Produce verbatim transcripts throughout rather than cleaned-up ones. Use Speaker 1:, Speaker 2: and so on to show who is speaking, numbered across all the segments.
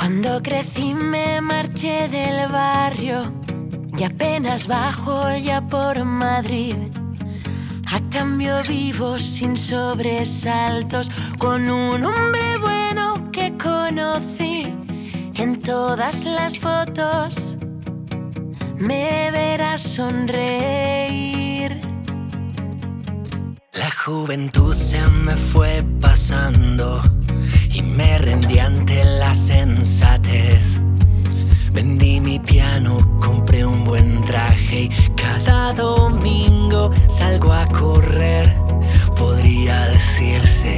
Speaker 1: Cuando crecí me marché del barrio y apenas bajo ya por Madrid. A cambio vivo sin sobresaltos con un hombre bueno que conocí. En todas las fotos me verás sonreír.
Speaker 2: La juventud se me fue pasando y me rendí ante la sensatez. Vendí mi piano, compré un buen traje y cada domingo salgo a correr. Podría decirse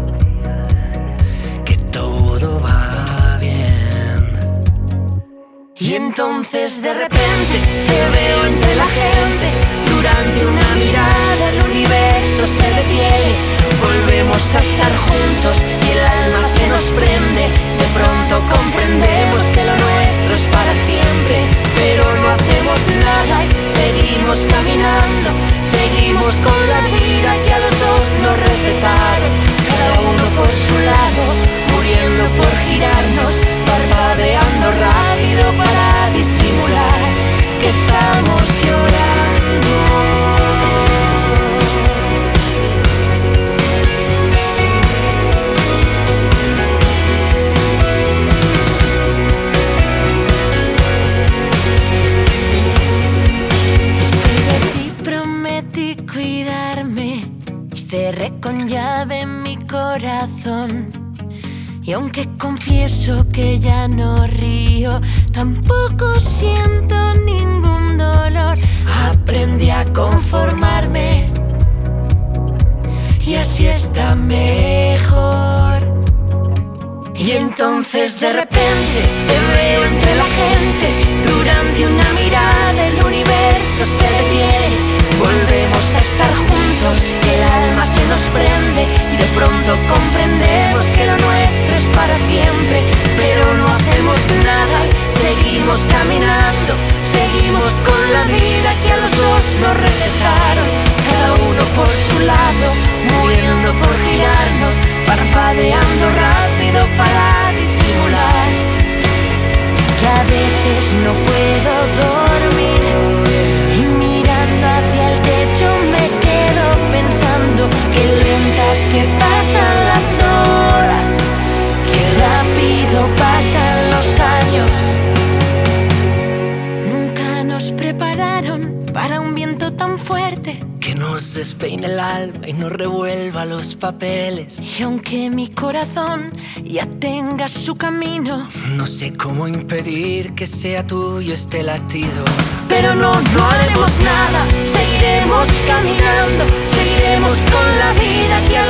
Speaker 2: que todo va bien.
Speaker 1: Y entonces de repente te veo entre la gente. Durante una mirada el universo se detiene. Volvemos a estar juntos y el alma se nos prende. De pronto comprendemos que lo nuestro es para siempre, pero no hacemos nada y seguimos caminando. Seguimos con la vida que a los dos nos recetaron. Cada uno por su lado, muriendo por girarnos, parpadeando rápido para disimular que estamos llorando. Cerré con llave mi corazón y aunque confieso que ya no río, tampoco siento ningún dolor. Aprendí a conformarme y así está mejor. Y entonces de repente te veo entre la gente. Durante una mirada el universo se detiene. Volvemos a estar juntos, que el alma se nos prende y de pronto comprendemos que lo nuestro es para siempre, pero no hacemos nada, seguimos caminando, seguimos con la vida que a los dos nos recetaron. Cada uno por su lado, muriendo por girarnos, parpadeando rápido para disimular que a veces no puedo dormir. Hacia el techo me quedo pensando qué lentas que pasan las horas, qué rápido pasan los años. Nunca nos prepararon para un viento tan fuerte
Speaker 2: que nos despeine el alma y nos revuelva los papeles.
Speaker 1: Y aunque mi corazón ya tenga su camino,
Speaker 2: no sé cómo impedir que sea tuyo este latido.
Speaker 1: Pero no, no haremos nada, seguiremos caminando, seguiremos con la vida que a